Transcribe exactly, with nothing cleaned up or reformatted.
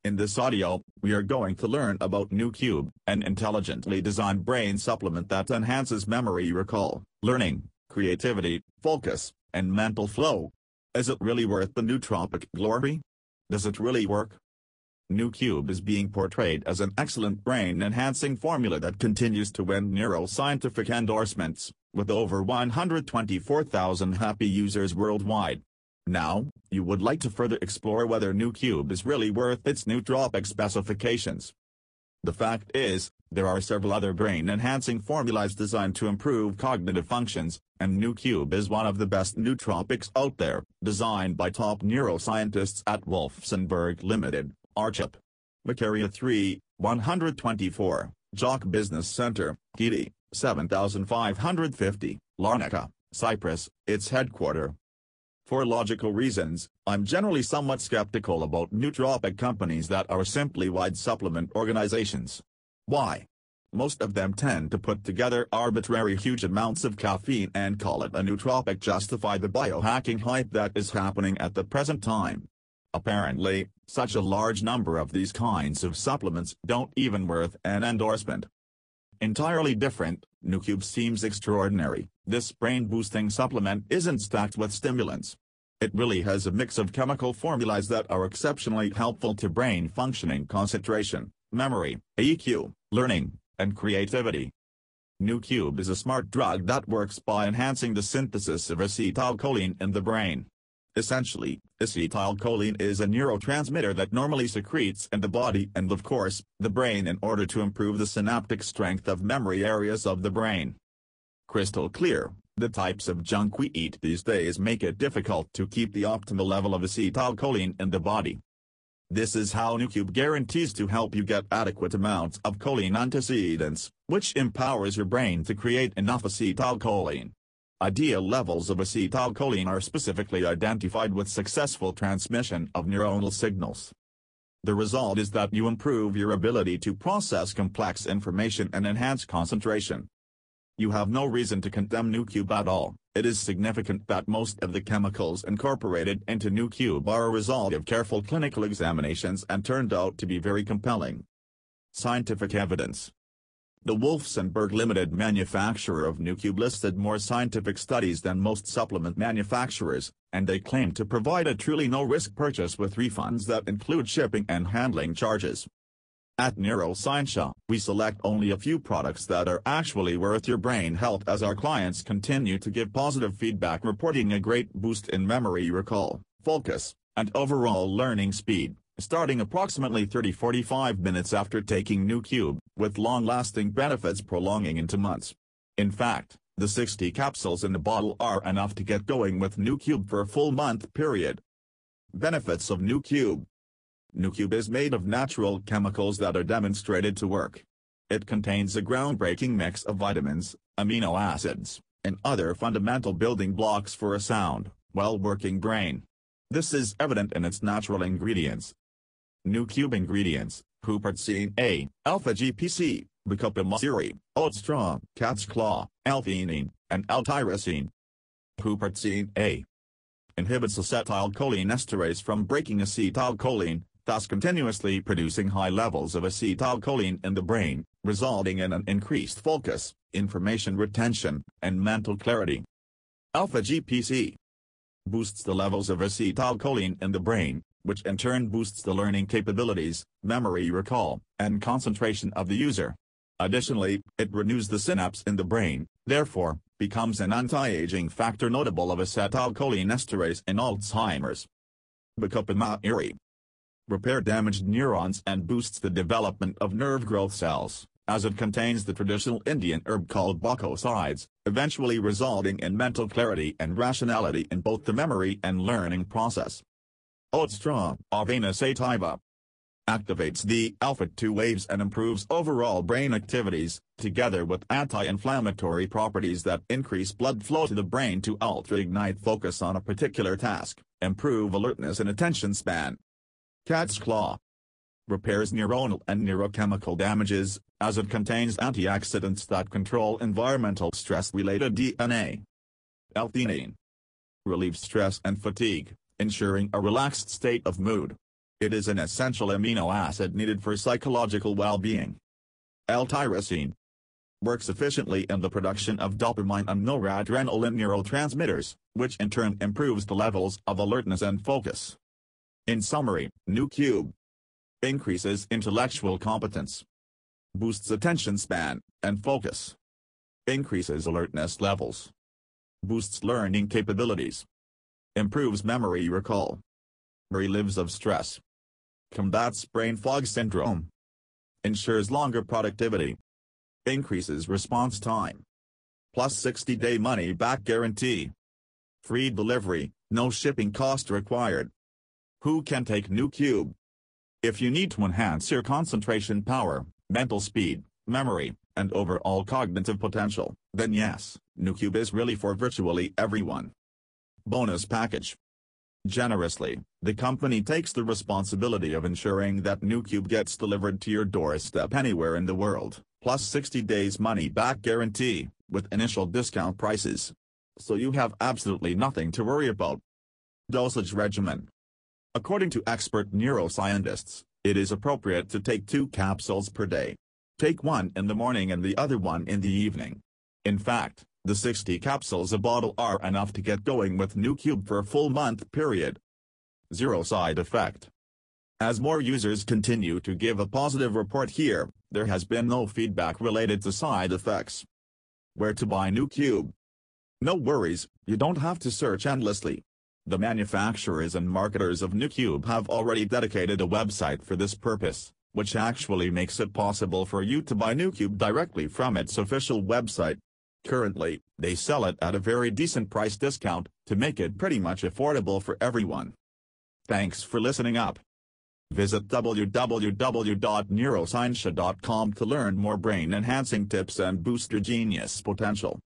In this audio, we are going to learn about NuCube, an intelligently designed brain supplement that enhances memory recall, learning, creativity, focus, and mental flow. Is it really worth the nootropic glory? Does it really work? NuCube is being portrayed as an excellent brain-enhancing formula that continues to win neuroscientific endorsements, with over one hundred twenty-four thousand happy users worldwide. Now, you would like to further explore whether NuCube is really worth its nootropic specifications. The fact is, there are several other brain-enhancing formulas designed to improve cognitive functions, and NuCube is one of the best nootropics out there, designed by top neuroscientists at Wolfsenberg Limited, Archip. Macaria three, one hundred twenty-four, Jock Business Center, Gidi, seven thousand five hundred fifty, Larnaca, Cyprus, its headquarter. For logical reasons, I'm generally somewhat skeptical about nootropic companies that are simply wide supplement organizations. Why? Most of them tend to put together arbitrary huge amounts of caffeine and call it a nootropic, justify the biohacking hype that is happening at the present time. Apparently, such a large number of these kinds of supplements don't even worth an endorsement. Entirely different, NuCube seems extraordinary. This brain-boosting supplement isn't stacked with stimulants. It really has a mix of chemical formulas that are exceptionally helpful to brain functioning, concentration, memory, E Q, learning, and creativity. NuCube is a smart drug that works by enhancing the synthesis of acetylcholine in the brain. Essentially, acetylcholine is a neurotransmitter that normally secretes in the body and, of course, the brain in order to improve the synaptic strength of memory areas of the brain. Crystal clear, the types of junk we eat these days make it difficult to keep the optimal level of acetylcholine in the body. This is how NuCube guarantees to help you get adequate amounts of choline antioxidants, which empowers your brain to create enough acetylcholine. Ideal levels of acetylcholine are specifically identified with successful transmission of neuronal signals. The result is that you improve your ability to process complex information and enhance concentration. You have no reason to condemn NuCube at all. It is significant that most of the chemicals incorporated into NuCube are a result of careful clinical examinations and turned out to be very compelling. Scientific evidence. The Wolfsenberg Limited manufacturer of NuCube listed more scientific studies than most supplement manufacturers, and they claim to provide a truly no-risk purchase with refunds that include shipping and handling charges. At Neuroscientia, we select only a few products that are actually worth your brain health as our clients continue to give positive feedback, reporting a great boost in memory recall, focus, and overall learning speed, starting approximately thirty to forty-five minutes after taking NuCube, with long-lasting benefits prolonging into months. In fact, the sixty capsules in the bottle are enough to get going with NuCube for a full month period. Benefits of NuCube. NuCube is made of natural chemicals that are demonstrated to work. It contains a groundbreaking mix of vitamins, amino acids, and other fundamental building blocks for a sound, well-working brain. This is evident in its natural ingredients. NuCube ingredients: huperzine A, alpha-G P C, bacopa, oat straw, cat's claw, L-theanine, and L-tyrosine. Huperzine A inhibits acetylcholinesterase from breaking acetylcholine, thus continuously producing high levels of acetylcholine in the brain, resulting in an increased focus, information retention, and mental clarity. Alpha-G P C boosts the levels of acetylcholine in the brain, which in turn boosts the learning capabilities, memory recall, and concentration of the user. Additionally, it renews the synapse in the brain, therefore, becomes an anti-aging factor notable of acetylcholinesterase in Alzheimer's. Bacopa repair damaged neurons and boosts the development of nerve growth cells, as it contains the traditional Indian herb called bacosides, eventually resulting in mental clarity and rationality in both the memory and learning process. Oat straw, Avena sativa, activates the alpha two waves and improves overall brain activities, together with anti-inflammatory properties that increase blood flow to the brain to ultra-ignite focus on a particular task, improve alertness and attention span. Cat's claw repairs neuronal and neurochemical damages, as it contains antioxidants that control environmental stress-related D N A. L-theanine relieves stress and fatigue, ensuring a relaxed state of mood. It is an essential amino acid needed for psychological well-being. L-tyrosine works efficiently in the production of dopamine and noradrenaline neurotransmitters, which in turn improves the levels of alertness and focus. In summary, NuCube increases intellectual competence, boosts attention span and focus, increases alertness levels, boosts learning capabilities, improves memory recall, relieves of stress, combats brain fog syndrome, ensures longer productivity, increases response time, plus sixty day money-back guarantee, free delivery, no shipping cost required. Who can take NuCube? If you need to enhance your concentration power, mental speed, memory, and overall cognitive potential, then yes, NuCube is really for virtually everyone. Bonus package. Generously, the company takes the responsibility of ensuring that NuCube gets delivered to your doorstep anywhere in the world, plus sixty days money-back guarantee, with initial discount prices. So you have absolutely nothing to worry about. Dosage regimen. According to expert neuroscientists, it is appropriate to take two capsules per day. Take one in the morning and the other one in the evening. In fact, the sixty capsules a bottle are enough to get going with NuCube for a full month period. Zero side effect. As more users continue to give a positive report here, there has been no feedback related to side effects. Where to buy NuCube? No worries, you don't have to search endlessly. The manufacturers and marketers of NuCube have already dedicated a website for this purpose, which actually makes it possible for you to buy NuCube directly from its official website. Currently, they sell it at a very decent price discount, to make it pretty much affordable for everyone. Thanks for listening up. Visit w w w dot neuroscientia dot com to learn more brain-enhancing tips and boost your genius potential.